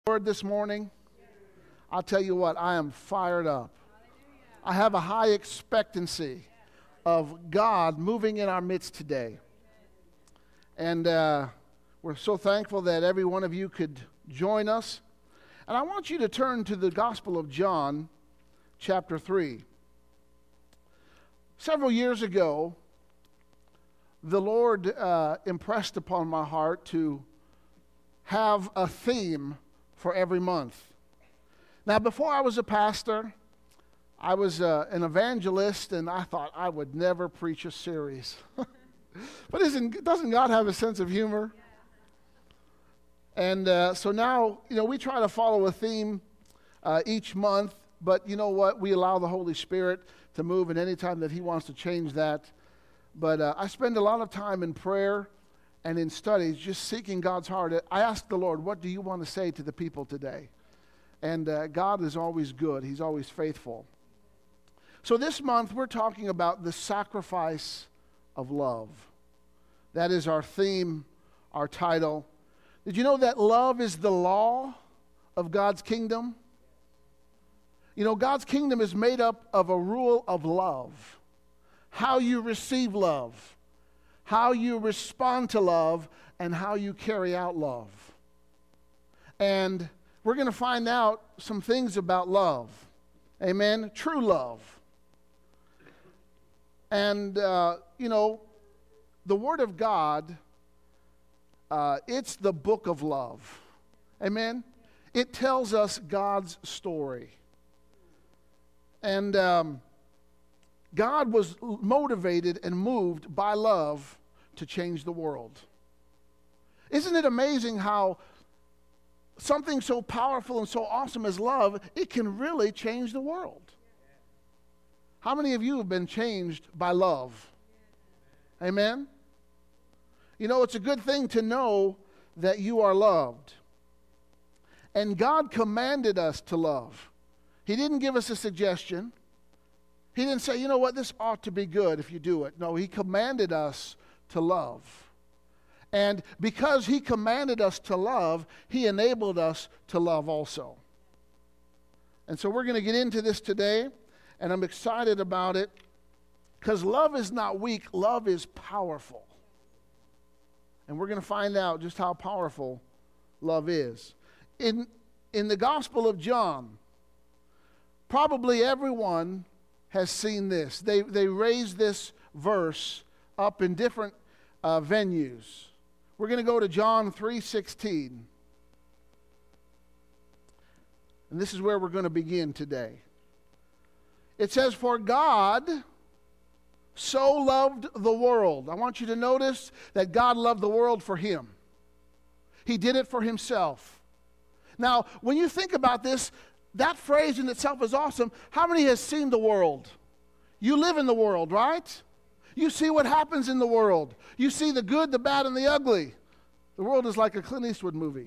Lord this morning, I'll tell you what, I am fired up. I have a high expectancy of God moving in our midst today. And we're so thankful that every one of you could join us. And I want you to turn to the Gospel of John, chapter 3. Several years ago, the Lord impressed upon my heart to have a theme for every month. Now, before I was a pastor, I was an evangelist, and I thought I would never preach a series. But doesn't God have a sense of humor? And so now, we try to follow a theme each month, but you know what? We allow the Holy Spirit to move, and any time that He wants to change that. But I spend a lot of time in prayer and in studies, just seeking God's heart. I ask the Lord, what do you want to say to the people today? And God is always good. He's always faithful. So this month, we're talking about the sacrifice of love. That is our theme, our title. Did you know that love is the law of God's kingdom? God's kingdom is made up of a rule of love. How you receive love, how you respond to love, and how you carry out love. And we're going to find out some things about love. Amen? True love. And, the Word of God, it's the book of love. Amen? It tells us God's story. And God was motivated and moved by love to change the world. Isn't it amazing how something so powerful and so awesome as love, it can really change the world? How many of you have been changed by love? Amen? It's a good thing to know that you are loved. And God commanded us to love. He didn't give us a suggestion. He didn't say, this ought to be good if you do it. No, He commanded us to love. And because He commanded us to love, He enabled us to love also. And so we're going to get into this today, and I'm excited about it because love is not weak, love is powerful. And we're going to find out just how powerful love is. In the Gospel of John, probably everyone has seen this. They raised this verse up in different venues. We're going to go to John 3:16. And this is where we're going to begin today. It says, "For God so loved the world." I want you to notice that God loved the world for Him. He did it for Himself. Now, when you think about this, that phrase in itself is awesome. How many has seen the world? You live in the world, right? You see what happens in the world. You see the good, the bad, and the ugly. The world is like a Clint Eastwood movie.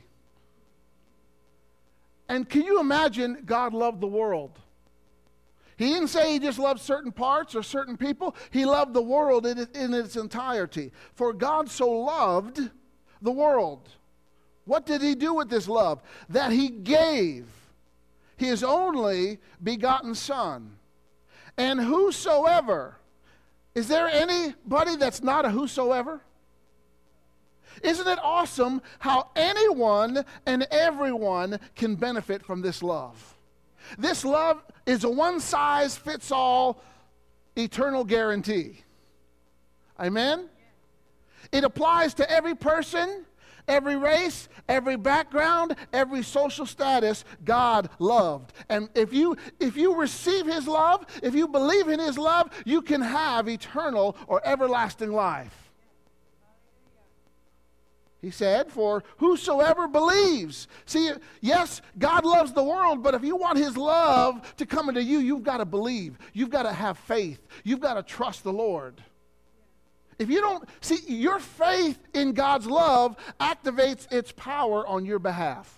And can you imagine God loved the world? He didn't say He just loved certain parts or certain people. He loved the world in its entirety. For God so loved the world. What did He do with this love? That He gave His only begotten Son. And whosoever, is there anybody that's not a whosoever? Isn't it awesome how anyone and everyone can benefit from this love? This love is a one-size-fits-all eternal guarantee. Amen? It applies to every person, every race, every background, every social status. God loved. And if you receive His love, if you believe in His love, you can have eternal or everlasting life. He said, "For whosoever believes." See, yes, God loves the world, but if you want His love to come into you, you've got to believe. You've got to have faith. You've got to trust the Lord. If you don't, see, your faith in God's love activates its power on your behalf.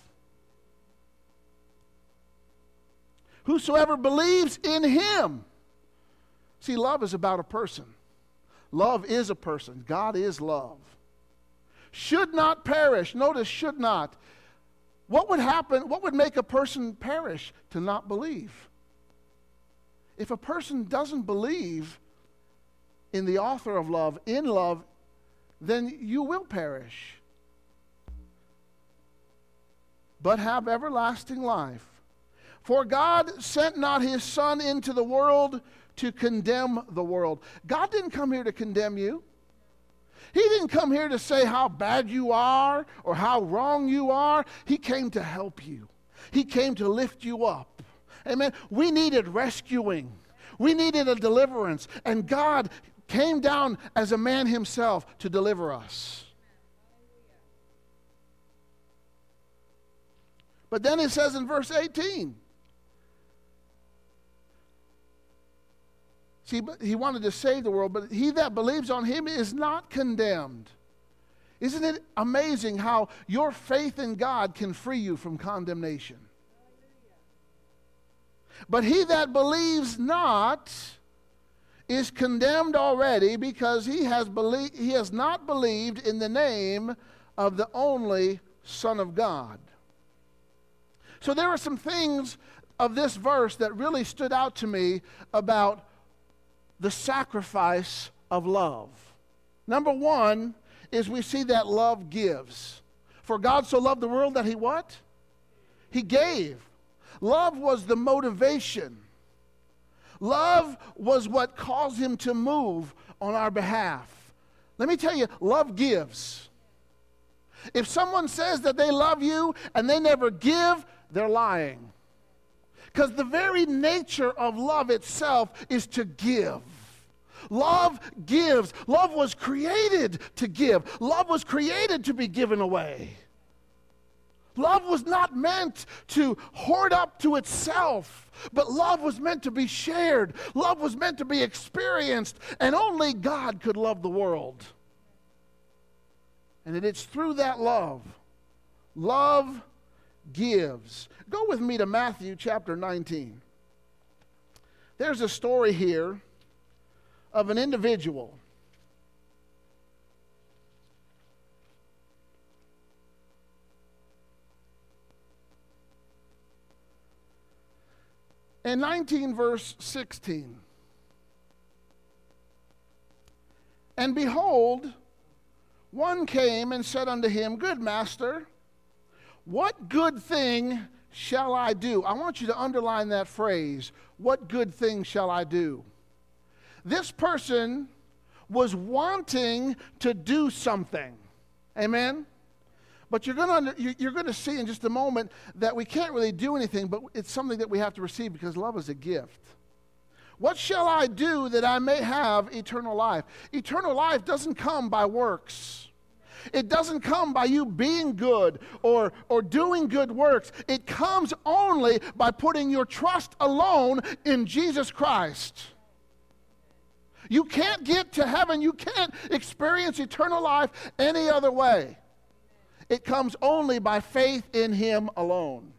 Whosoever believes in Him. See, love is about a person. Love is a person. God is love. Should not perish. Notice should not. What would happen? What would make a person perish? To not believe. If a person doesn't believe in the author of love, in love, then you will perish. But have everlasting life. For God sent not his Son into the world to condemn the world. God didn't come here to condemn you. He didn't come here to say how bad you are or how wrong you are. He came to help you. He came to lift you up. Amen. We needed rescuing. We needed a deliverance. And God came down as a man himself to deliver us. But then it says in verse 18. See, he wanted to save the world, but he that believes on him is not condemned. Isn't it amazing how your faith in God can free you from condemnation? But he that believes not is condemned already, because he has not believed in the name of the only Son of God. So there are some things of this verse that really stood out to me about the sacrifice of love. Number one is we see that love gives. For God so loved the world that he what? He gave. Love was the motivation. Love was what caused him to move on our behalf. Let me tell you, love gives. If someone says that they love you and they never give, they're lying. Because the very nature of love itself is to give. Love gives. Love was created to give. Love was created to be given away. Love was not meant to hoard up to itself, but love was meant to be shared. Love was meant to be experienced, and only God could love the world. And it's through that love. Love gives. Go with me to Matthew chapter 19. There's a story here of an individual. In 19 verse 16. And behold, one came and said unto him, Good master, what good thing shall I do? I want you to underline that phrase. What good thing shall I do? This person was wanting to do something. Amen? But you're going to see in just a moment that we can't really do anything, but it's something that we have to receive because love is a gift. What shall I do that I may have eternal life? Eternal life doesn't come by works. It doesn't come by you being good or doing good works. It comes only by putting your trust alone in Jesus Christ. You can't get to heaven. You can't experience eternal life any other way. It comes only by faith in him alone.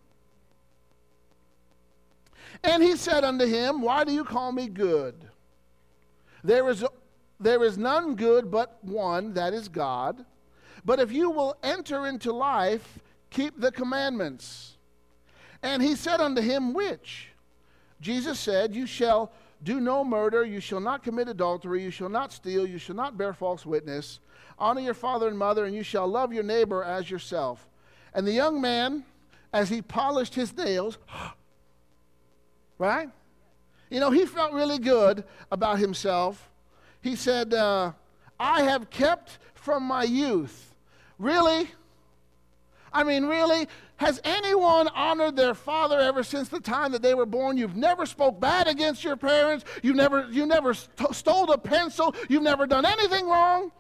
And he said unto him, Why do you call me good? There is none good but one, that is God. But if you will enter into life, keep the commandments. And he said unto him, Which? Jesus said, You shall do no murder, you shall not commit adultery, you shall not steal, you shall not bear false witness, honor your father and mother, and you shall love your neighbor as yourself. And the young man, as he polished his nails, right? You know, he felt really good about himself. He said, I have kept from my youth. Really? I mean, really? Has anyone honored their father ever since the time that they were born? You've never spoke bad against your parents. You never stole a pencil. You've never done anything wrong.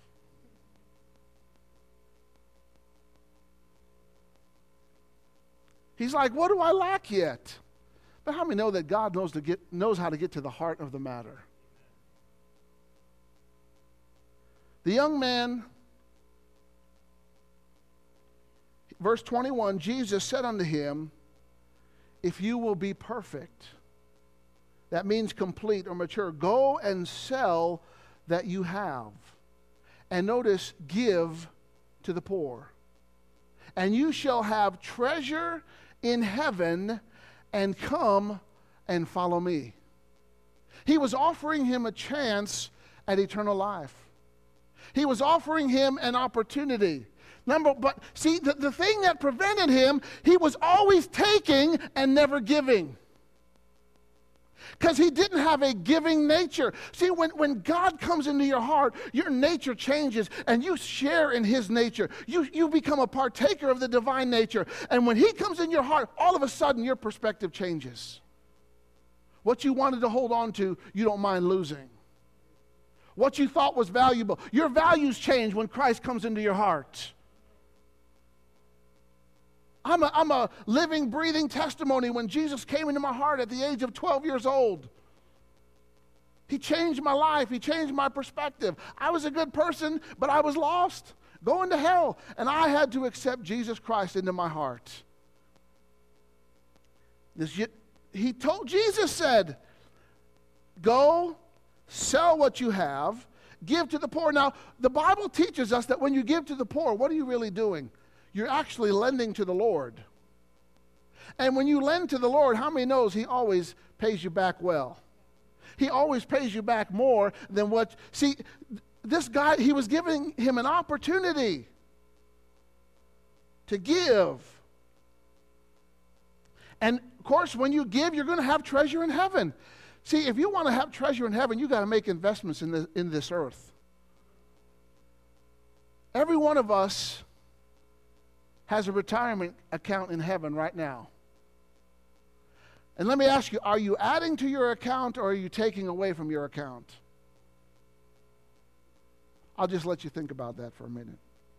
He's like, what do I lack yet? But how many know that God knows how to get to the heart of the matter? The young man, verse 21, Jesus said unto him, If you will be perfect, that means complete or mature, go and sell that you have. And notice, give to the poor. and you shall have treasure in heaven, and come and follow me. He was offering him a chance at eternal life. He was offering him an opportunity. But see, the thing that prevented him, he was always taking and never giving. Because he didn't have a giving nature. See, when God comes into your heart, your nature changes and you share in his nature. You become a partaker of the divine nature. And when he comes in your heart, all of a sudden your perspective changes. What you wanted to hold on to, you don't mind losing. What you thought was valuable, your values change when Christ comes into your heart. I'm a living, breathing testimony. When Jesus came into my heart at the age of 12 years old, he changed my life. He changed my perspective. I was a good person, but I was lost, going to hell. And I had to accept Jesus Christ into my heart. Jesus said, go, sell what you have, give to the poor. Now, the Bible teaches us that when you give to the poor, what are you really doing? You're actually lending to the Lord. And when you lend to the Lord, how many knows he always pays you back well? He always pays you back more than what... See, this guy, he was giving him an opportunity to give. And, of course, when you give, you're going to have treasure in heaven. See, if you want to have treasure in heaven, you got to make investments in this earth. Every one of us has a retirement account in heaven right now. And let me ask you, are you adding to your account or are you taking away from your account? I'll just let you think about that for a minute.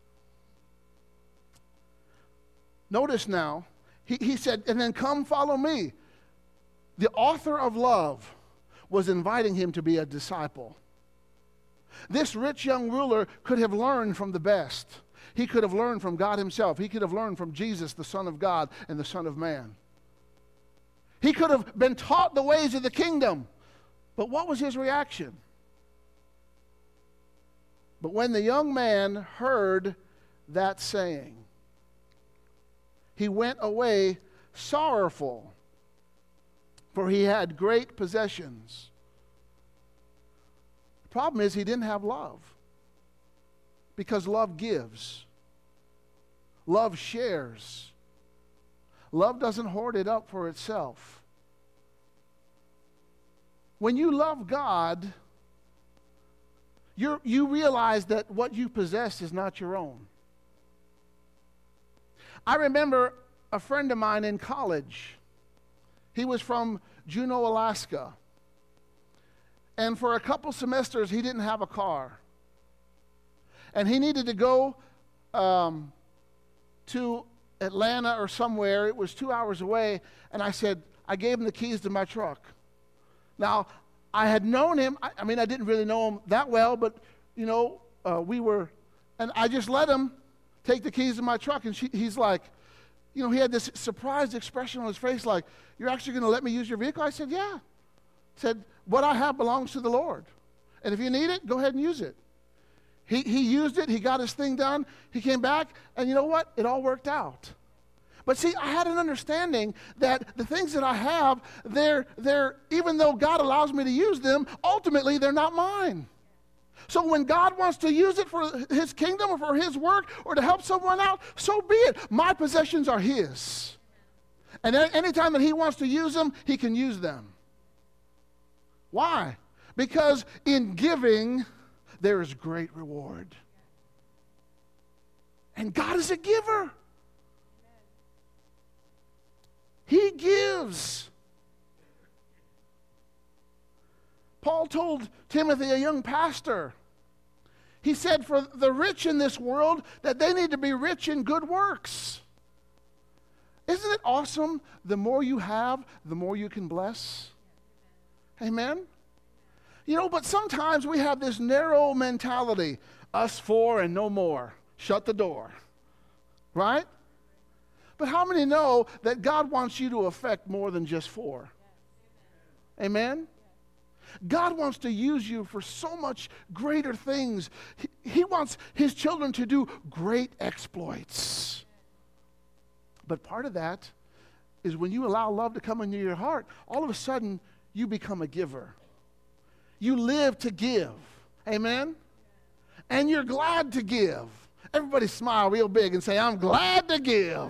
Notice now, he said, and then come follow me. The author of love was inviting him to be a disciple. This rich young ruler could have learned from the best. He could have learned from God himself. He could have learned from Jesus, the Son of God and the Son of Man. He could have been taught the ways of the kingdom. But what was his reaction? But when the young man heard that saying, he went away sorrowful, for he had great possessions. The problem is he didn't have love. Because love gives. Love shares. Love doesn't hoard it up for itself. When you love God, you realize that what you possess is not your own. I remember a friend of mine in college. He was from Juneau, Alaska. And for a couple semesters, he didn't have a car. And he needed to go to Atlanta or somewhere. It was 2 hours away. And I gave him the keys to my truck. Now, I had known him. I didn't really know him that well, but, and I just let him take the keys to my truck. And he's like, he had this surprised expression on his face like, you're actually going to let me use your vehicle? I said, yeah. Said, what I have belongs to the Lord. And if you need it, go ahead and use it. He used it. He got his thing done. He came back, and you know what? It all worked out. But see, I had an understanding that the things that I have, they're even though God allows me to use them, ultimately they're not mine. So when God wants to use it for his kingdom or for his work or to help someone out, so be it. My possessions are his. And anytime that he wants to use them, he can use them. Why? Because in giving, there is great reward. And God is a giver. He gives. Paul told Timothy, a young pastor, he said, for the rich in this world, that they need to be rich in good works. Isn't it awesome? The more you have, the more you can bless. Amen? But sometimes we have this narrow mentality, us four and no more. Shut the door. Right? But how many know that God wants you to affect more than just four? Amen? God wants to use you for so much greater things. He wants his children to do great exploits. But part of that is when you allow love to come into your heart, all of a sudden you become a giver. You live to give. Amen? And you're glad to give. Everybody smile real big and say, I'm glad to give.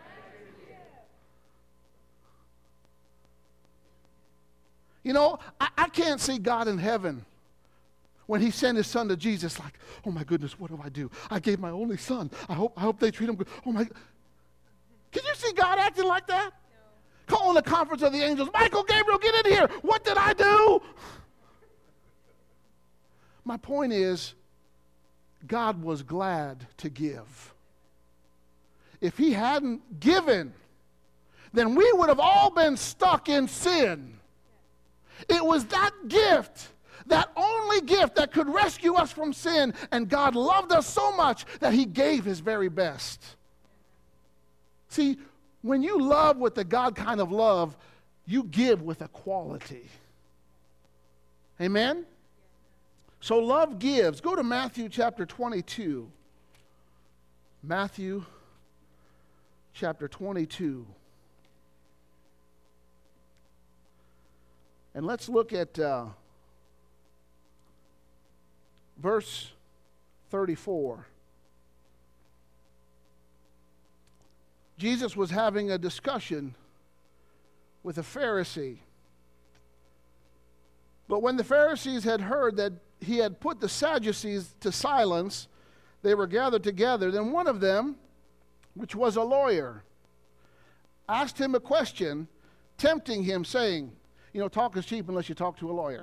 You know, I can't see God in heaven when he sent his son to Jesus like, oh my goodness, what do? I gave my only son. I hope they treat him good. Oh my, can you see God acting like that? No. Calling the conference of the angels, Michael, Gabriel, get in here. What did I do? My point is, God was glad to give. If he hadn't given, then we would have all been stuck in sin. It was that gift, that only gift that could rescue us from sin, and God loved us so much that he gave his very best. See, when you love with the God kind of love, you give with a quality. Amen? So love gives. Go to Matthew chapter 22. Matthew chapter 22. And let's look at verse 34. Jesus was having a discussion with a Pharisee. But when the Pharisees had heard that he had put the Sadducees to silence, they were gathered together. Then one of them, which was a lawyer, asked him a question, tempting him, saying, you know, talk is cheap unless you talk to a lawyer.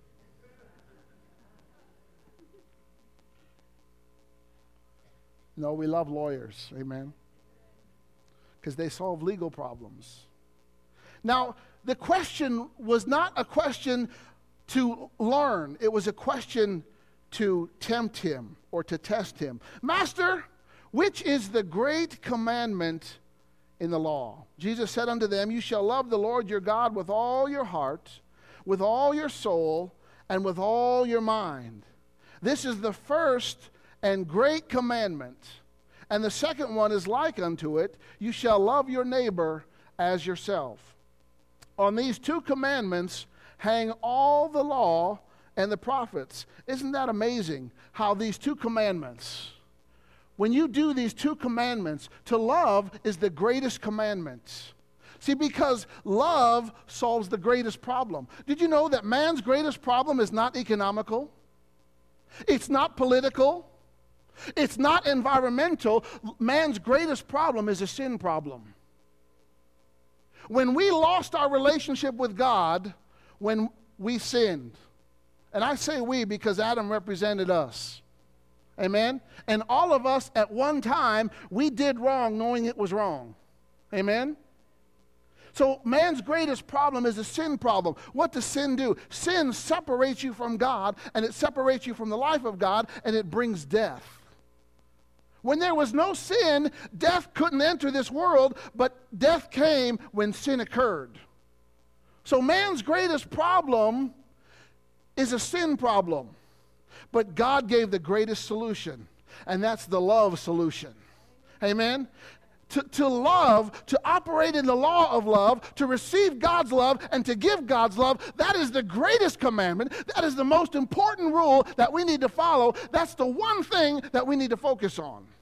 No, we love lawyers, amen, because they solve legal problems. Now, the question was not a question to learn. It was a question to tempt him or to test him. Master, which is the great commandment in the law? Jesus said unto them, you shall love the Lord your God with all your heart, with all your soul, and with all your mind. This is the first and great commandment. And the second one is like unto it, you shall love your neighbor as yourself. On these two commandments hang all the law and the prophets. Isn't that amazing how these two commandments, when you do these two commandments, to love is the greatest commandment. See, because love solves the greatest problem. Did you know that man's greatest problem is not economical? It's not political. It's not environmental. Man's greatest problem is a sin problem. When we lost our relationship with God, when we sinned, and I say we because Adam represented us, amen? And all of us at one time, we did wrong knowing it was wrong, amen? So man's greatest problem is a sin problem. What does sin do? Sin separates you from God, and it separates you from the life of God, and it brings death. When there was no sin, death couldn't enter this world, but death came when sin occurred. So man's greatest problem is a sin problem. But God gave the greatest solution, and that's the love solution. Amen? To love, to operate in the law of love, to receive God's love, and to give God's love, that is the greatest commandment. That is the most important rule that we need to follow. That's the one thing that we need to focus on. Amen.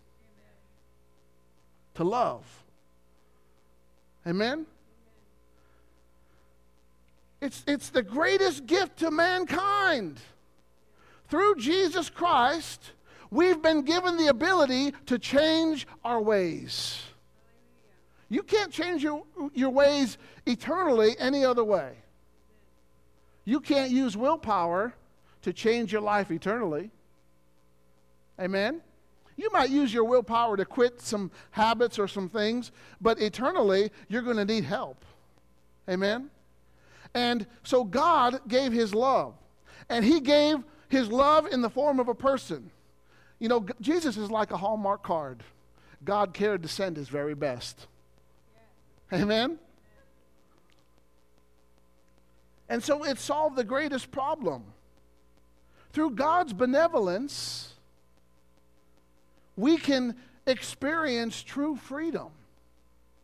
To love. Amen? It's the greatest gift to mankind. Through Jesus Christ, we've been given the ability to change our ways. You can't change your ways eternally any other way. You can't use willpower to change your life eternally. Amen? You might use your willpower to quit some habits or some things, but eternally, you're going to need help. Amen? And so God gave his love. And he gave his love in the form of a person. You know, Jesus is like a Hallmark card. God cared to send his very best. Amen? And so it solved the greatest problem. Through God's benevolence, we can experience true freedom.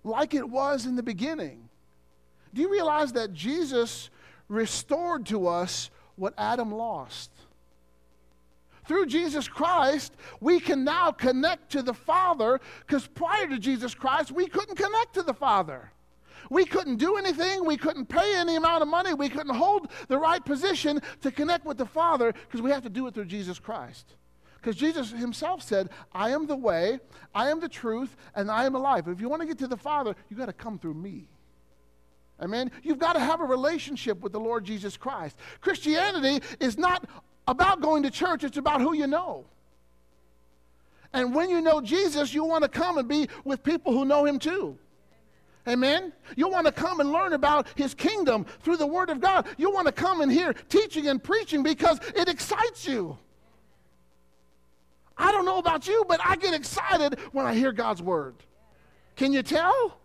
like it was in the beginning. Do you realize that Jesus restored to us what Adam lost? Through Jesus Christ, we can now connect to the Father, because prior to Jesus Christ, we couldn't connect to the Father. We couldn't do anything. We couldn't pay any amount of money. We couldn't hold the right position to connect with the Father, because we have to do it through Jesus Christ. Because Jesus himself said, I am the way, I am the truth, and I am the life. If you want to get to the Father, you've got to come through me. Amen? You've got to have a relationship with the Lord Jesus Christ. Christianity is not about going to church. It's about who you know. And when you know Jesus, you want to come and be with people who know him too. Amen? You want to come and learn about his kingdom through the Word of God. You want to come and hear teaching and preaching because it excites you. I don't know about you, but I get excited when I hear God's Word. Can you tell?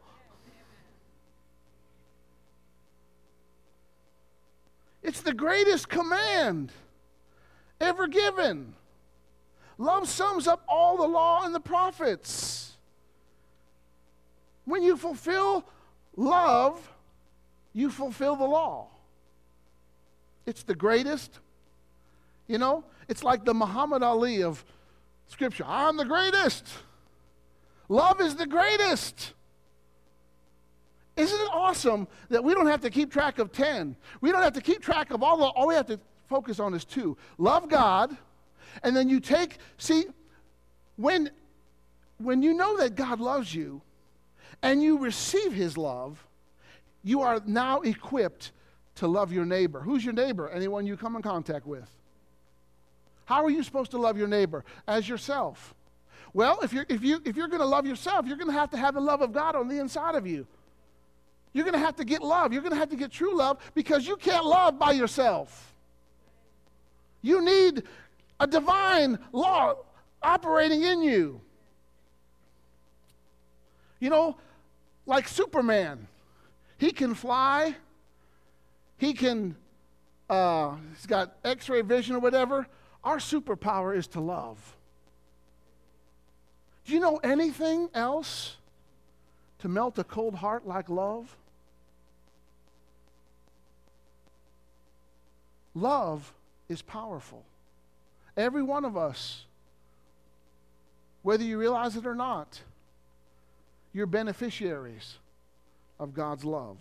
It's the greatest command ever given. Love sums up all the law and the prophets. When you fulfill love, you fulfill the law. It's the greatest. You know, it's like the Muhammad Ali of Scripture. I'm the greatest. Love is the greatest. Isn't it awesome that we don't have to keep track of 10? We don't have to keep track of all we have to focus on is 2. Love God, and then you take, see, when you know that God loves you and you receive his love, you are now equipped to love your neighbor. Who's your neighbor? Anyone you come in contact with. How are you supposed to love your neighbor? As yourself. Well, if you're going to love yourself, you're going to have the love of God on the inside of you. You're going to have to get love. You're going to have to get true love, because you can't love by yourself. You need a divine law operating in you. You know, like Superman. He can fly. He can, he's got X-ray vision or whatever. Our superpower is to love. Do you know anything else to melt a cold heart like love? Love is powerful. Every one of us, whether you realize it or not, you're beneficiaries of God's love.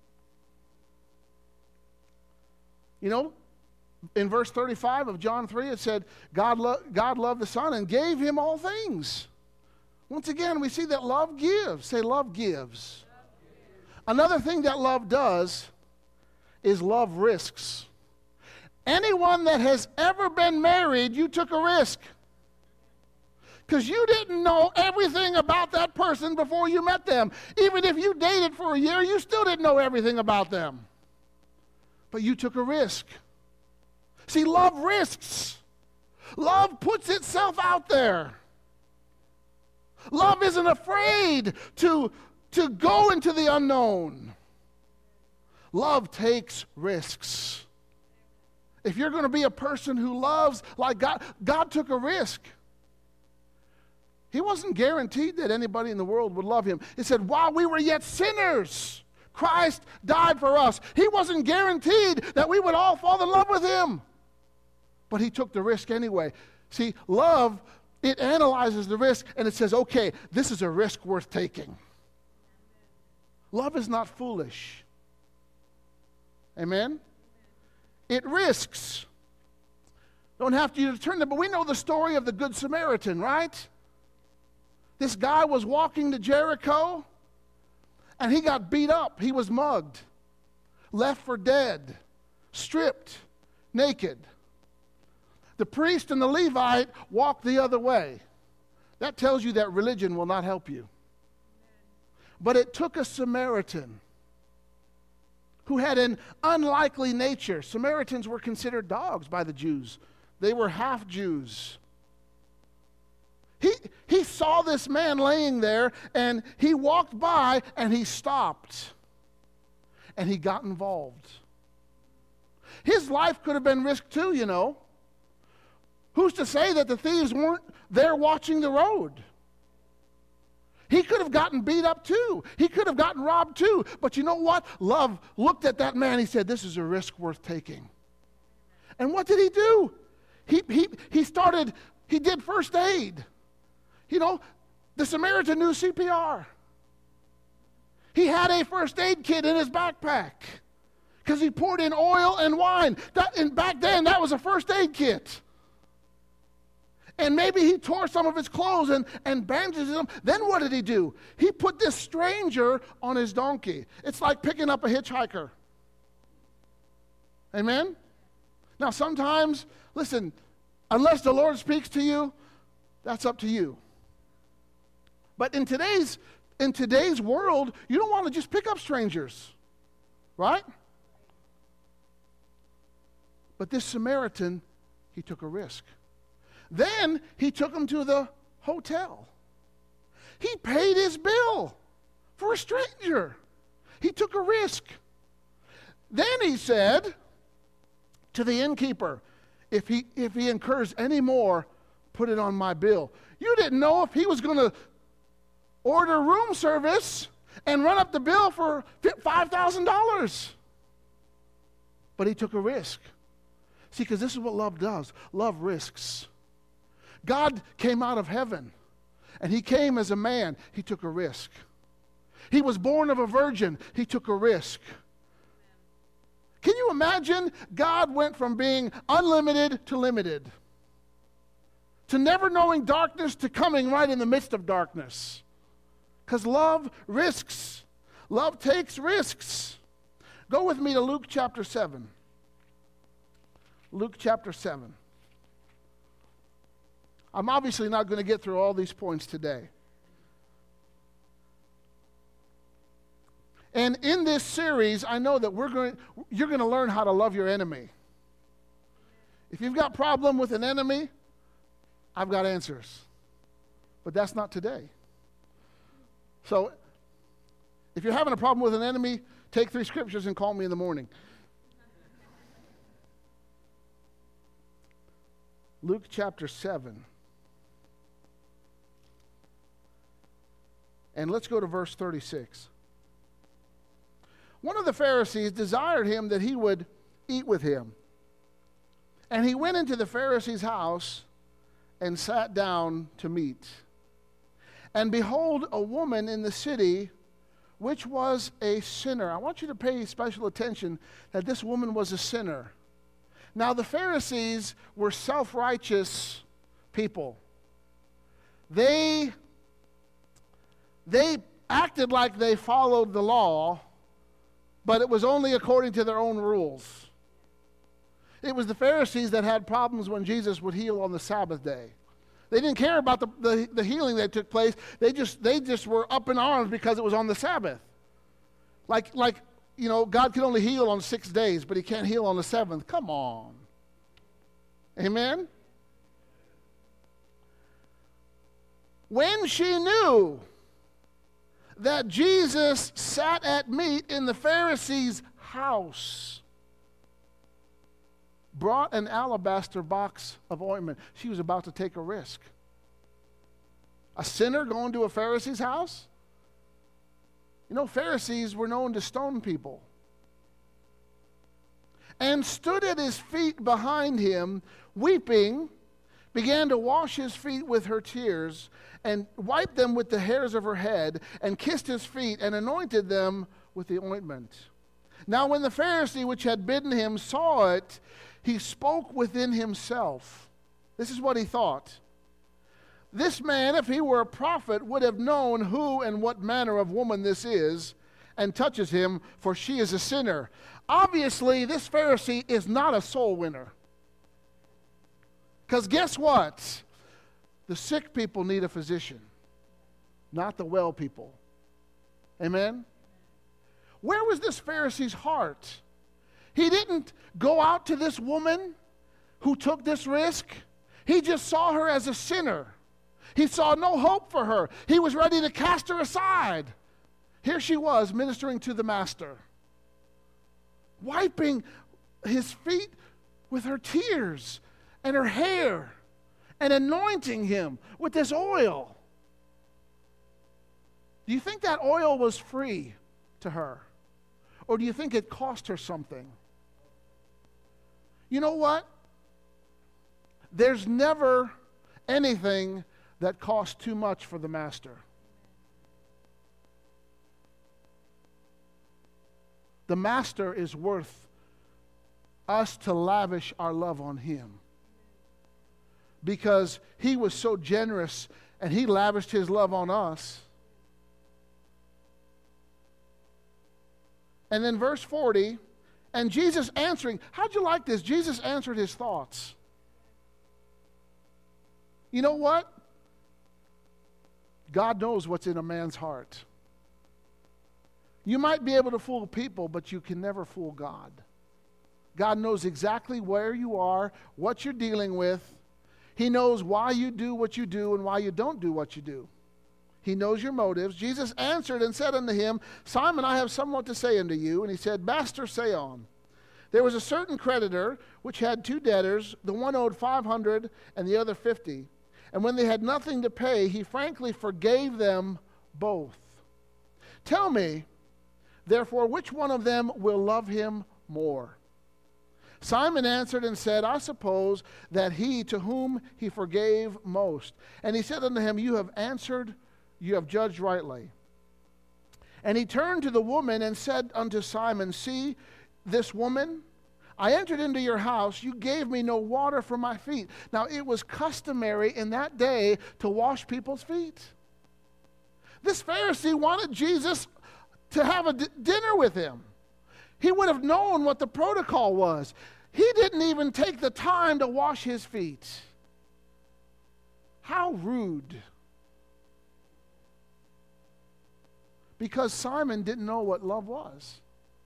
You know, in verse 35 of John 3, it said, God loved the Son and gave him all things. Once again, we see that love gives. Say, love gives. Another thing that love does is love risks. Anyone that has ever been married, you took a risk. Because you didn't know everything about that person before you met them. Even if you dated for a year, you still didn't know everything about them. But you took a risk. See, love risks. Love puts itself out there. Love isn't afraid to go into the unknown. Love takes risks. If you're going to be a person who loves like God took a risk. He wasn't guaranteed that anybody in the world would love him. It said, while we were yet sinners, Christ died for us. He wasn't guaranteed that we would all fall in love with him. But he took the risk anyway. See, love, it analyzes the risk and it says, okay, this is a risk worth taking. Love is not foolish. Amen? It risks. Don't have to turn there, but we know the story of the Good Samaritan, right? This guy was walking to Jericho, and he got beat up. He was mugged, left for dead, stripped, naked. The priest and the Levite walked the other way. That tells you that religion will not help you. But it took a Samaritan who had an unlikely nature. Samaritans were considered dogs by the Jews. They were half Jews. He saw this man laying there, and he walked by, and he stopped. And he got involved. His life could have been risked too, you know. Who's to say that the thieves weren't there watching the road? He could have gotten beat up too. He could have gotten robbed too. But you know what? Love looked at that man. He said, this is a risk worth taking. And what did he do? He did first aid. You know, the Samaritan knew CPR. He had a first aid kit in his backpack because he poured in oil and wine. And back then, that was a first aid kit. And maybe he tore some of his clothes and bandaged them. Then what did he do? He put this stranger on his donkey. It's like picking up a hitchhiker. Amen? Now sometimes, listen, unless the Lord speaks to you, that's up to you. But in today's world, you don't want to just pick up strangers. Right? But this Samaritan, he took a risk. Then he took him to the hotel. He paid his bill for a stranger. He took a risk. Then he said to the innkeeper, if he incurs any more, put it on my bill. You didn't know if he was going to order room service and run up the bill for $5,000. But he took a risk. See, because this is what love does. Love risks. God came out of heaven, and he came as a man. He took a risk. He was born of a virgin. He took a risk. Can you imagine? God went from being unlimited to limited, to never knowing darkness to coming right in the midst of darkness. Because love risks. Love takes risks. Go with me to Luke chapter 7. Luke chapter 7. I'm obviously not going to get through all these points today. And in this series, I know that you're going to learn how to love your enemy. If you've got a problem with an enemy, I've got answers. But that's not today. So, if you're having a problem with an enemy, take 3 scriptures and call me in the morning. Luke chapter 7. And let's go to verse 36. One of the Pharisees desired him that he would eat with him. And he went into the Pharisee's house and sat down to meat. And behold, a woman in the city, which was a sinner. I want you to pay special attention that this woman was a sinner. Now, the Pharisees were self-righteous people. They acted like they followed the law, but it was only according to their own rules. It was the Pharisees that had problems when Jesus would heal on the Sabbath day. They didn't care about the healing that took place. They just were up in arms because it was on the Sabbath. Like you know, God can only heal on 6 days, but he can't heal on the 7th. Come on. Amen? When she knew that Jesus sat at meat in the Pharisee's house, brought an alabaster box of ointment. She was about to take a risk. A sinner going to a Pharisee's house? You know, Pharisees were known to stone people. And stood at his feet behind him, weeping, began to wash his feet with her tears, and wiped them with the hairs of her head, and kissed his feet, and anointed them with the ointment. Now when the Pharisee which had bidden him saw it, he spoke within himself. This is what he thought. This man, if he were a prophet, would have known who and what manner of woman this is, and touches him, for she is a sinner. Obviously, this Pharisee is not a soul winner. Because guess what? The sick people need a physician, not the well people. Amen? Where was this Pharisee's heart? He didn't go out to this woman who took this risk. He just saw her as a sinner. He saw no hope for her. He was ready to cast her aside. Here she was ministering to the master, wiping his feet with her tears and her hair and anointing him with this oil. Do you think that oil was free to her? Or do you think it cost her something? You know what? There's never anything that costs too much for the master. The master is worth us to lavish our love on him, because he was so generous and he lavished his love on us. And then verse 40, and Jesus answering, how'd you like this? Jesus answered his thoughts. You know what? God knows what's in a man's heart. You might be able to fool people, but you can never fool God. God knows exactly where you are, what you're dealing with. He knows why you do what you do and why you don't do what you do. He knows your motives. Jesus answered and said unto him, Simon, I have somewhat to say unto you. And he said, Master, say on. There was a certain creditor which had 2 debtors. The one owed 500 and the other 50. And when they had nothing to pay, he frankly forgave them both. Tell me, therefore, which one of them will love him more? Simon answered and said, I suppose that he to whom he forgave most. And he said unto him, You have answered, you have judged rightly. And he turned to the woman and said unto Simon, See, this woman, I entered into your house, you gave me no water for my feet. Now it was customary in that day to wash people's feet. This Pharisee wanted Jesus to have a dinner with him. He would have known what the protocol was. He didn't even take the time to wash his feet. How rude. Because Simon didn't know what love was.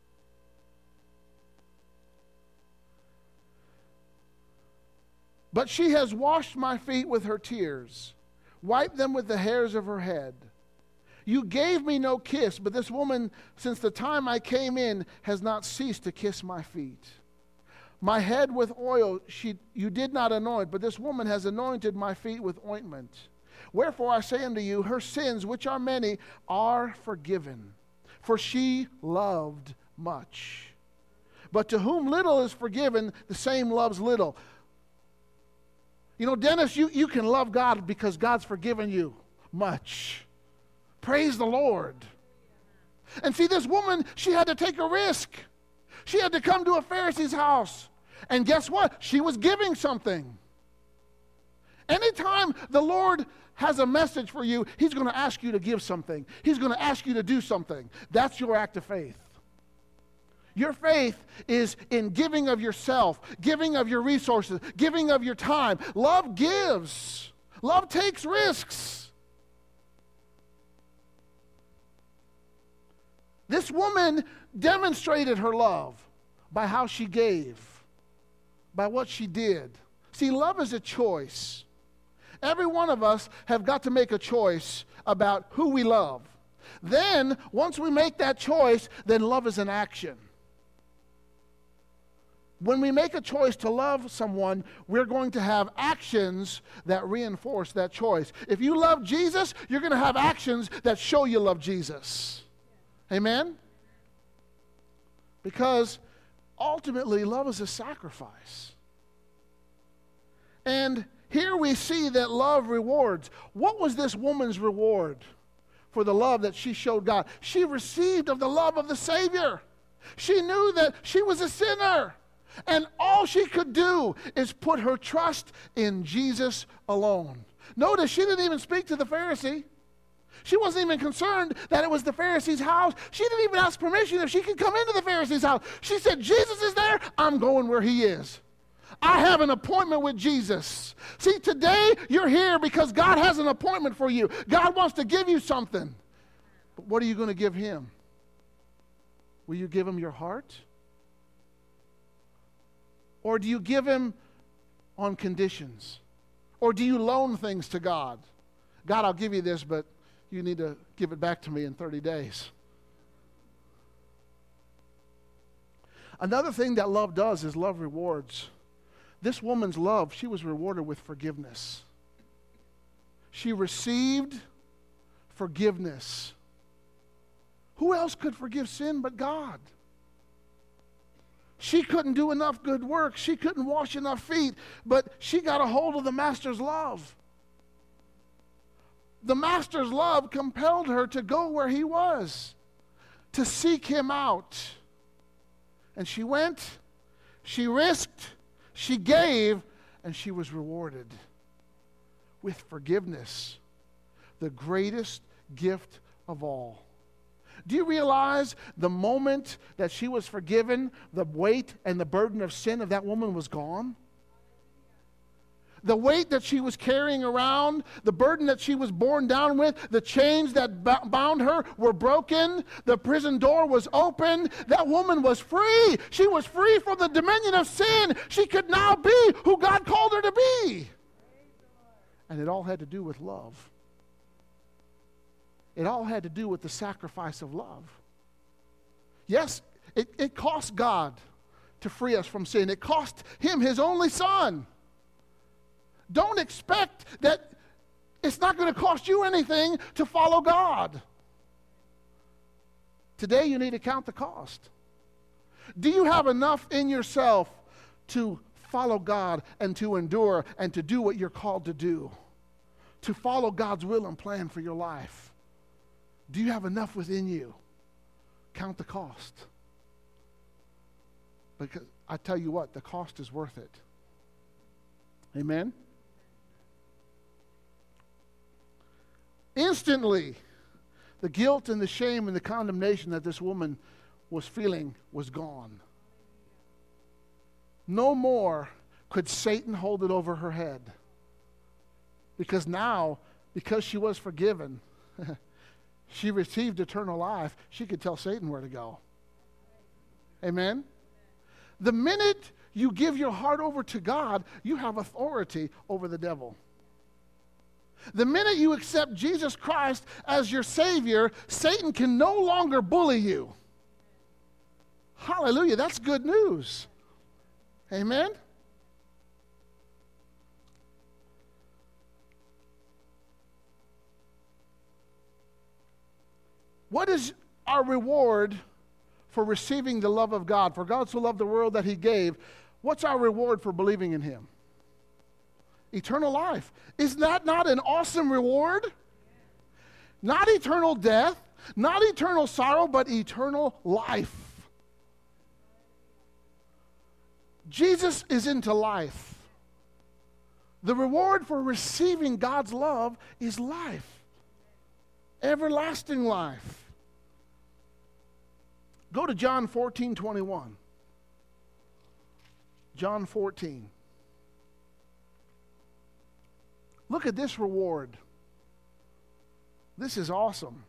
But she has washed my feet with her tears, wiped them with the hairs of her head. You gave me no kiss, but this woman, since the time I came in, has not ceased to kiss my feet. My head with oil you did not anoint, but this woman has anointed my feet with ointment. Wherefore I say unto you, her sins, which are many, are forgiven, for she loved much. But to whom little is forgiven, the same loves little. You know, Dennis, you can love God because God's forgiven you much. Praise the Lord. And see, this woman, she had to take a risk. She had to come to a Pharisee's house. And guess what? She was giving something. Anytime the Lord has a message for you, He's going to ask you to give something. He's going to ask you to do something. That's your act of faith. Your faith is in giving of yourself, giving of your resources, giving of your time. Love gives. Love takes risks. This woman demonstrated her love by how she gave, by what she did. See, love is a choice. Every one of us have got to make a choice about who we love. Then, once we make that choice, then love is an action. When we make a choice to love someone, we're going to have actions that reinforce that choice. If you love Jesus, you're going to have actions that show you love Jesus. Amen? Because ultimately, love is a sacrifice. And here we see that love rewards. What was this woman's reward for the love that she showed God? She received of the love of the Savior. She knew that she was a sinner. And all she could do is put her trust in Jesus alone. Notice she didn't even speak to the Pharisee. She wasn't even concerned that it was the Pharisee's house. She didn't even ask permission if she could come into the Pharisee's house. She said, Jesus is there, I'm going where he is. I have an appointment with Jesus. See, today you're here because God has an appointment for you. God wants to give you something. But what are you going to give him? Will you give him your heart? Or do you give him on conditions? Or do you loan things to God? God, I'll give you this, but you need to give it back to me in 30 days. Another thing that love does is love rewards. This woman's love, she was rewarded with forgiveness. She received forgiveness. Who else could forgive sin but God? She couldn't do enough good work. She couldn't wash enough feet, but she got a hold of the Master's love. The Master's love compelled her to go where he was, to seek him out. And she went, she risked, she gave, and she was rewarded with forgiveness, the greatest gift of all. Do you realize the moment that she was forgiven, the weight and the burden of sin of that woman was gone? The weight that she was carrying around, the burden that she was borne down with, the chains that bound her were broken. The prison door was open. That woman was free. She was free from the dominion of sin. She could now be who God called her to be. And it all had to do with love. It all had to do with the sacrifice of love. Yes, it cost God to free us from sin. It cost him his only son. Don't expect that it's not going to cost you anything to follow God. Today you need to count the cost. Do you have enough in yourself to follow God and to endure and to do what you're called to do? To follow God's will and plan for your life? Do you have enough within you? Count the cost. Because I tell you what, the cost is worth it. Amen? Instantly, the guilt and the shame and the condemnation that this woman was feeling was gone. No more could Satan hold it over her head. Because now, because she was forgiven, she received eternal life, she could tell Satan where to go. Amen? The minute you give your heart over to God, you have authority over the devil. The minute you accept Jesus Christ as your Savior, Satan can no longer bully you. Hallelujah, that's good news. Amen? What is our reward for receiving the love of God? For God so loved the world that he gave. What's our reward for believing in him? Eternal life. Is that not an awesome reward? Not eternal death, not eternal sorrow, but eternal life. Jesus is into life. The reward for receiving God's love is life. Everlasting life. Go to John 14:21. John 14. Look at this reward. This is awesome.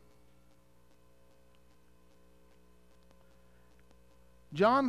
John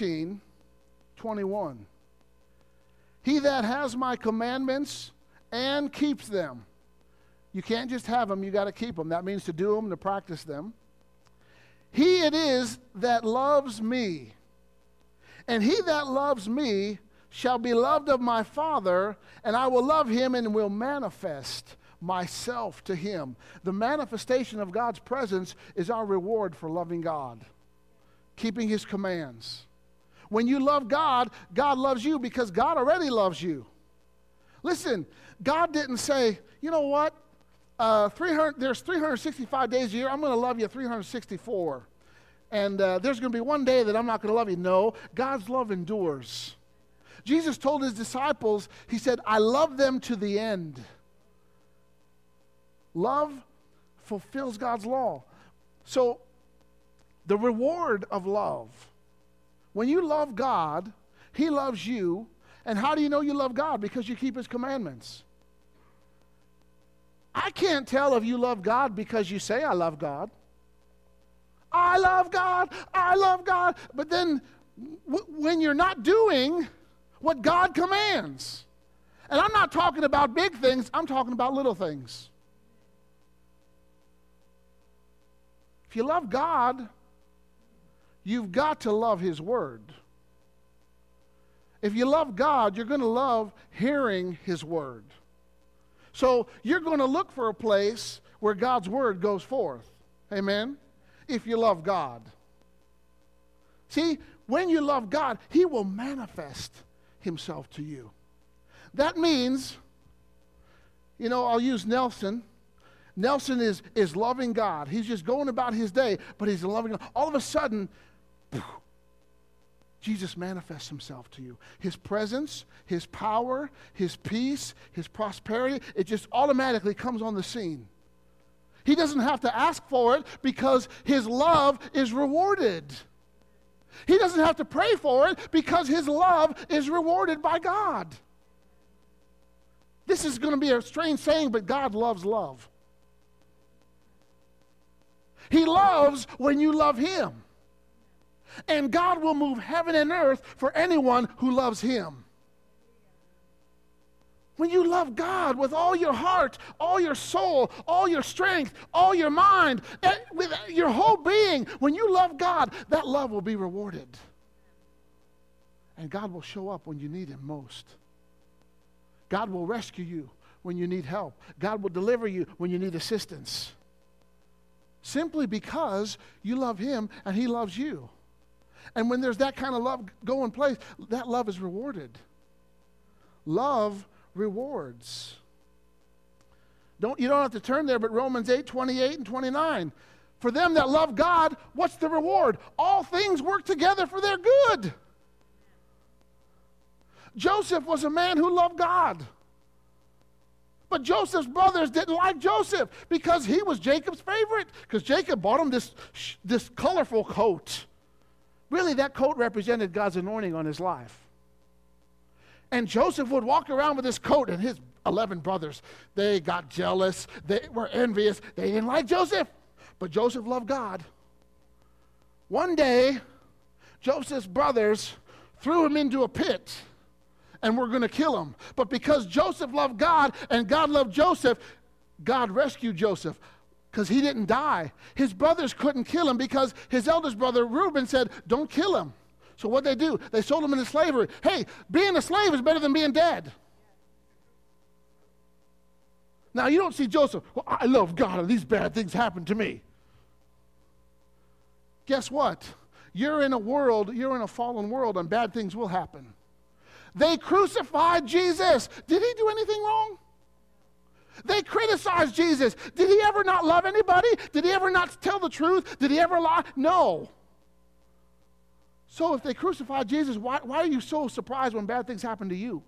14:21. He that has my commandments and keeps them. You can't just have them, you got to keep them. That means to do them, to practice them. He it is that loves me. And he that loves me shall be loved of my Father, and I will love him and will manifest myself to him. The manifestation of God's presence is our reward for loving God, keeping his commands. When you love God, God loves you because God already loves you. Listen, God didn't say, you know what? There's 365 days a year. I'm going to love you 364. And there's going to be one day that I'm not going to love you. No, God's love endures. Jesus told his disciples, he said, I love them to the end. Love fulfills God's law. So the reward of love, when you love God, he loves you. And how do you know you love God? Because you keep his commandments. I can't tell if you love God because you say, I love God. I love God. I love God. But then when you're not doing what God commands, and I'm not talking about big things, I'm talking about little things. If you love God, you've got to love his word. If you love God, you're going to love hearing his word. So you're going to look for a place where God's word goes forth. Amen? if you love God. See, when you love God, He will manifest Himself to you. That means, I'll use Nelson. Nelson is loving God. He's just going about his day, but he's loving God. All of a sudden, Jesus manifests Himself to you. His presence, His power, His peace, His prosperity, it just automatically comes on the scene. He doesn't have to ask for it because His love is rewarded. He doesn't have to pray for it because His love is rewarded by God. This is going to be a strange saying, but God loves love. He loves when you love Him. And God will move heaven and earth for anyone who loves Him. When you love God with all your heart, all your soul, all your strength, all your mind, with your whole being, when you love God, that love will be rewarded. And God will show up when you need Him most. God will rescue you when you need help. God will deliver you when you need assistance. Simply because you love Him and He loves you. And when there's that kind of love going place, that love is rewarded. Love rewards. You don't have to turn there, but Romans 8:28 and 29. For them that love God, what's the reward? All things work together for their good. Joseph was a man who loved God. But Joseph's brothers didn't like Joseph because he was Jacob's favorite. Because Jacob bought him this colorful coat. Really, that coat represented God's anointing on his life. And Joseph would walk around with this coat, and his 11 brothers, they got jealous. They were envious. They didn't like Joseph. But Joseph loved God. One day, Joseph's brothers threw him into a pit and were going to kill him. But because Joseph loved God and God loved Joseph, God rescued Joseph because he didn't die. His brothers couldn't kill him because his eldest brother Reuben said, don't kill him. So what they do? They sold him into slavery. Hey, being a slave is better than being dead. Now, you don't see Joseph, well, I love God and these bad things happen to me. Guess what? You're in a fallen world, and bad things will happen. They crucified Jesus. Did He do anything wrong? They criticized Jesus. Did He ever not love anybody? Did He ever not tell the truth? Did He ever lie? No. So if they crucified Jesus, why are you so surprised when bad things happen to you?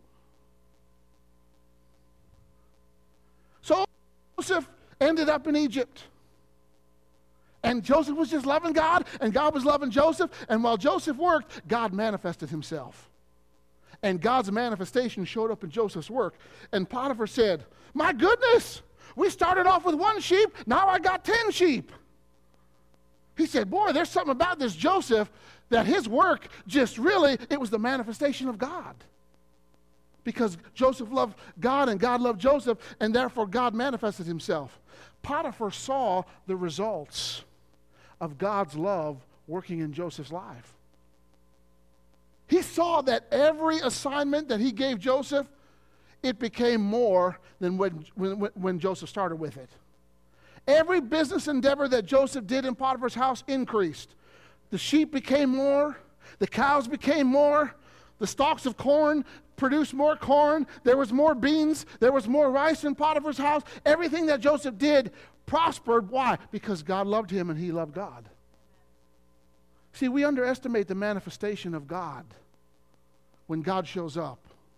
So Joseph ended up in Egypt. And Joseph was just loving God, and God was loving Joseph. And while Joseph worked, God manifested Himself. And God's manifestation showed up in Joseph's work. And Potiphar said, my goodness, we started off with 1 sheep, now I got 10 sheep. He said, boy, there's something about this Joseph that his work it was the manifestation of God. Because Joseph loved God and God loved Joseph, and therefore God manifested Himself. Potiphar saw the results of God's love working in Joseph's life. He saw that every assignment that he gave Joseph, it became more than when Joseph started with it. Every business endeavor that Joseph did in Potiphar's house increased. The sheep became more, the cows became more, the stalks of corn produced more corn, there was more beans, there was more rice in Potiphar's house. Everything that Joseph did prospered. Why? Because God loved him and he loved God. See, we underestimate the manifestation of God when God shows up.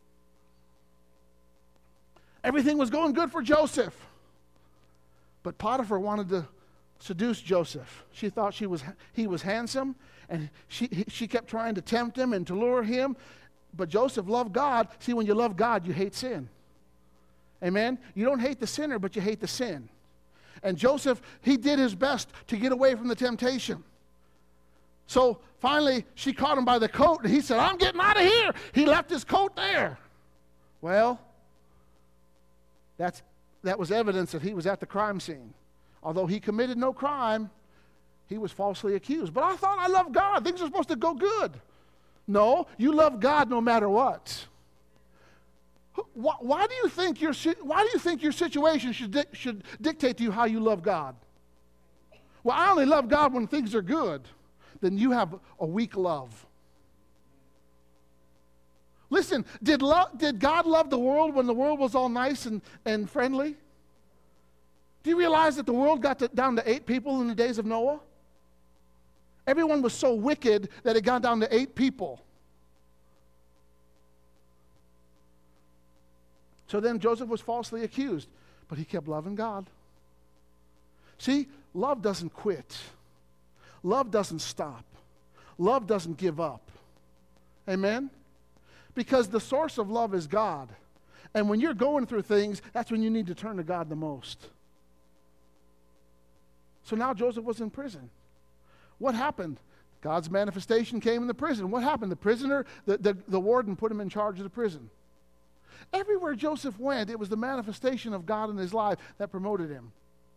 Everything was going good for Joseph. But Potiphar wanted to seduce Joseph. She thought he was handsome, and she kept trying to tempt him and to lure him. But Joseph loved God. See, when you love God, you hate sin. Amen? You don't hate the sinner, but you hate the sin. And Joseph, he did his best to get away from the temptation. So finally, she caught him by the coat, and he said, I'm getting out of here. He left his coat there. Well, that was evidence that he was at the crime scene. Although he committed no crime, he was falsely accused. But I thought, I love God. Things are supposed to go good. No, you love God no matter what. Why do you think your situation should dictate to you how you love God? Well, I only love God when things are good. Then you have a weak love. Listen, did God love the world when the world was all nice and friendly? Do you realize that the world got down to 8 people in the days of Noah? Everyone was so wicked that it got down to 8 people. So then Joseph was falsely accused, but he kept loving God. See, love doesn't quit. Love doesn't stop. Love doesn't give up. Amen? Because the source of love is God. And when you're going through things, that's when you need to turn to God the most. So now Joseph was in prison. What happened? God's manifestation came in the prison. What happened? The prisoner, the warden put him in charge of the prison. Everywhere Joseph went, it was the manifestation of God in his life that promoted him.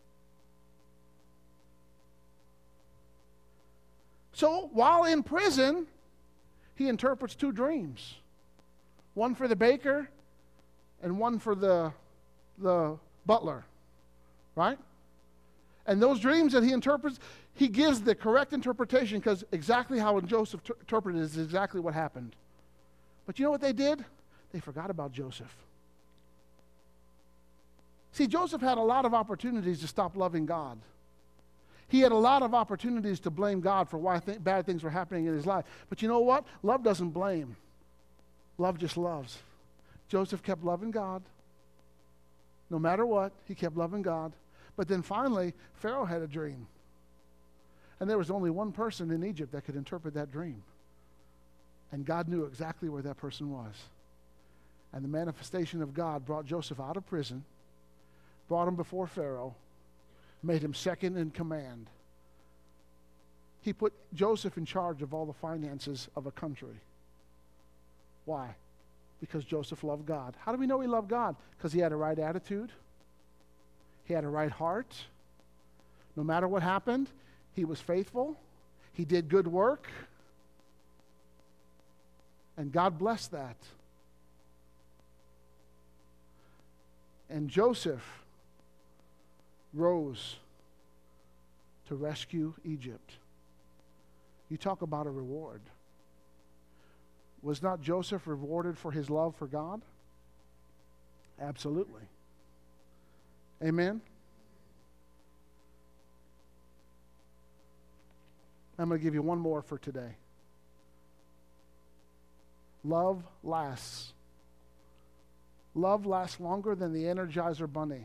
So while in prison, he interprets 2 dreams. One for the baker and one for the butler. Right? And those dreams that he interprets, he gives the correct interpretation because exactly how Joseph interpreted is exactly what happened. But you know what they did? They forgot about Joseph. See, Joseph had a lot of opportunities to stop loving God. He had a lot of opportunities to blame God for why bad things were happening in his life. But you know what? Love doesn't blame. Love just loves. Joseph kept loving God. No matter what, he kept loving God. But then finally, Pharaoh had a dream. And there was only one person in Egypt that could interpret that dream. And God knew exactly where that person was. And the manifestation of God brought Joseph out of prison, brought him before Pharaoh, made him second in command. He put Joseph in charge of all the finances of a country. Why? Because Joseph loved God. How do we know he loved God? Because he had a right attitude. He had a right heart. No matter what happened, he was faithful. He did good work. And God blessed that. And Joseph rose to rescue Egypt. You talk about a reward. Was not Joseph rewarded for his love for God? Absolutely. Amen? I'm going to give you one more for today. Love lasts. Love lasts longer than the Energizer Bunny.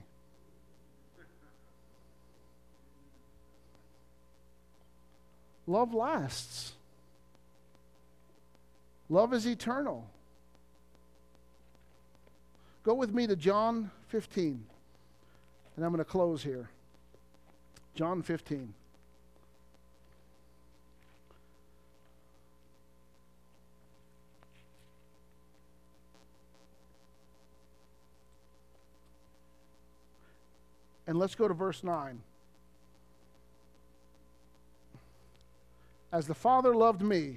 Love lasts. Love is eternal. Go with me to John 15. And I'm going to close here. John 15. And let's go to verse 9. As the Father loved me,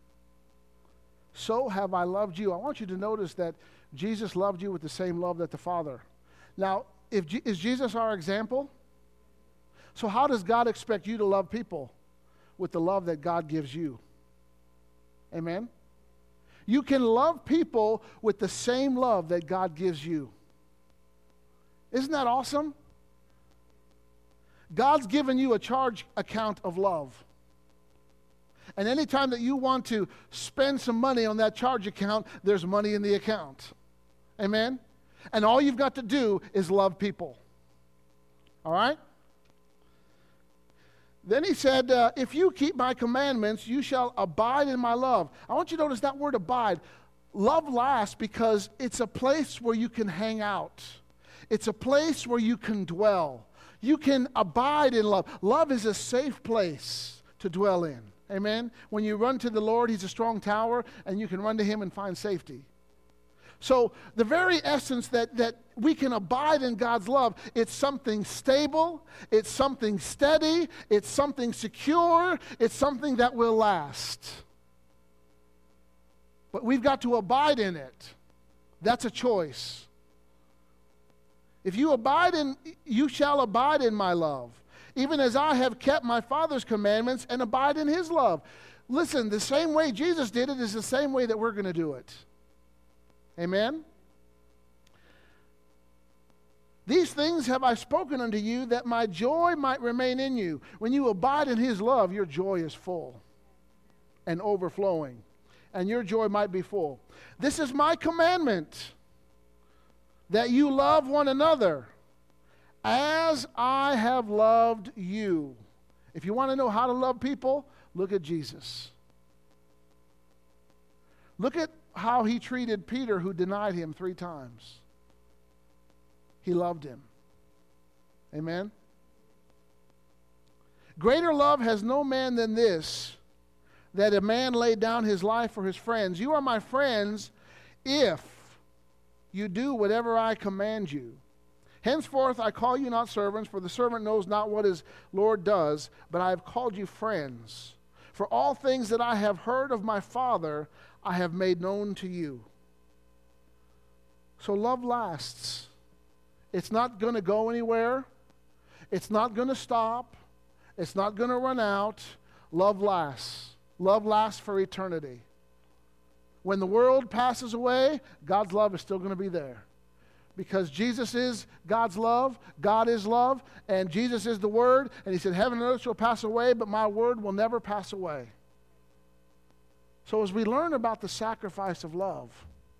so have I loved you. I want you to notice that Jesus loved you with the same love that the Father. Now, is Jesus our example? So how does God expect you to love people? With the love that God gives you. Amen? You can love people with the same love that God gives you. Isn't that awesome? God's given you a charge account of love. And anytime that you want to spend some money on that charge account, there's money in the account. Amen? And all you've got to do is love people. All right? Then he said, if you keep my commandments, you shall abide in my love. I want you to notice that word abide. Love lasts because it's a place where you can hang out. It's a place where you can dwell. You can abide in love. Love is a safe place to dwell in. Amen? When you run to the Lord, He's a strong tower, and you can run to Him and find safety. So the very essence that we can abide in God's love, it's something stable, it's something steady, it's something secure, it's something that will last. But we've got to abide in it. That's a choice. If you shall abide in my love. even as I have kept my Father's commandments and abide in his love. Listen, the same way Jesus did it is the same way that we're going to do it. Amen? These things have I spoken unto you, that my joy might remain in you. When you abide in his love, your joy is full and overflowing, and your joy might be full. This is my commandment, that you love one another as I have loved you. If you want to know how to love people, look at Jesus. Look at how he treated Peter, who denied him 3 times. He loved him. Amen? Greater love has no man than this, that a man lay down his life for his friends. You are my friends if you do whatever I command you. Henceforth I call you not servants, for the servant knows not what his Lord does, but I have called you friends. For all things that I have heard of my Father, I have made known to you. So love lasts. It's not going to go anywhere. It's not going to stop. It's not going to run out. Love lasts. Love lasts for eternity. When the world passes away, God's love is still going to be there. Because Jesus is God's love, God is love, and Jesus is the Word. And he said, heaven and earth shall pass away, but my word will never pass away. So as we learn about the sacrifice of love,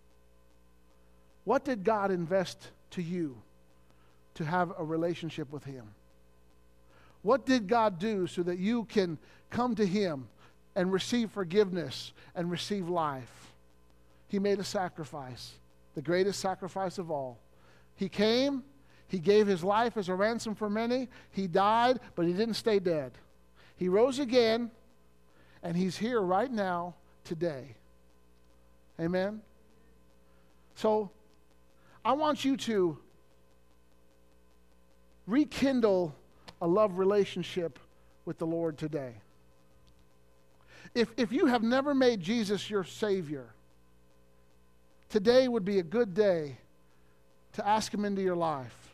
what did God invest to you to have a relationship with him? What did God do so that you can come to him and receive forgiveness and receive life? He made a sacrifice, the greatest sacrifice of all. He came, he gave his life as a ransom for many. He died, but he didn't stay dead. He rose again, and he's here right now, today. Amen? So, I want you to rekindle a love relationship with the Lord today. If you have never made Jesus your Savior, today would be a good day to ask him into your life.